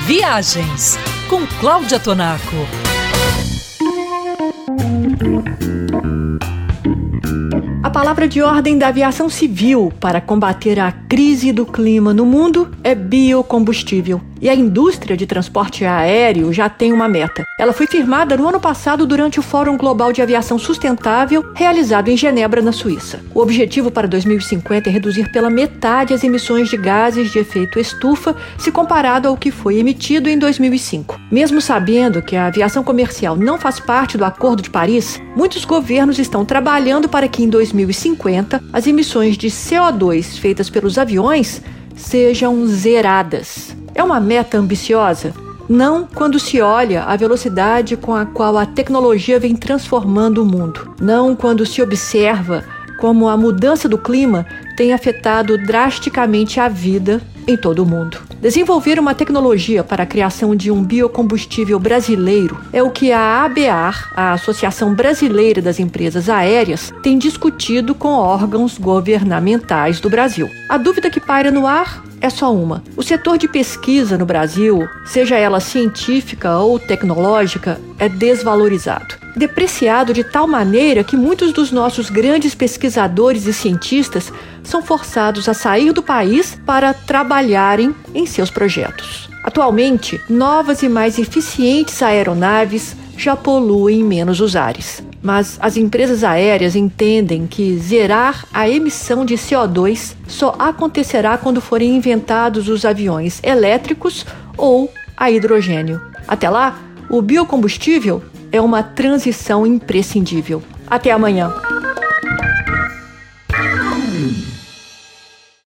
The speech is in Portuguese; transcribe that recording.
Viagens com Cláudia Tonaco. A palavra de ordem da aviação civil para combater a crise do clima no mundo é biocombustível. E a indústria de transporte aéreo já tem uma meta. Ela foi firmada no ano passado durante o Fórum Global de Aviação Sustentável, realizado em Genebra, na Suíça. O objetivo para 2050 é reduzir pela metade as emissões de gases de efeito estufa, se comparado ao que foi emitido em 2005. Mesmo sabendo que a aviação comercial não faz parte do Acordo de Paris, muitos governos estão trabalhando para que em 2050 as emissões de CO2 feitas pelos aviões sejam zeradas. É uma meta ambiciosa? Não quando se olha a velocidade com a qual a tecnologia vem transformando o mundo. Não quando se observa como a mudança do clima tem afetado drasticamente a vida em todo o mundo. Desenvolver uma tecnologia para a criação de um biocombustível brasileiro é o que a ABAR, a Associação Brasileira das Empresas Aéreas, tem discutido com órgãos governamentais do Brasil. A dúvida que paira no ar é só uma. O setor de pesquisa no Brasil, seja ela científica ou tecnológica, é desvalorizado. Depreciado de tal maneira que muitos dos nossos grandes pesquisadores e cientistas são forçados a sair do país para trabalharem em seus projetos. Atualmente, novas e mais eficientes aeronaves já poluem menos os ares. Mas as empresas aéreas entendem que zerar a emissão de CO2 só acontecerá quando forem inventados os aviões elétricos ou a hidrogênio. Até lá, o biocombustível é uma transição imprescindível. Até amanhã!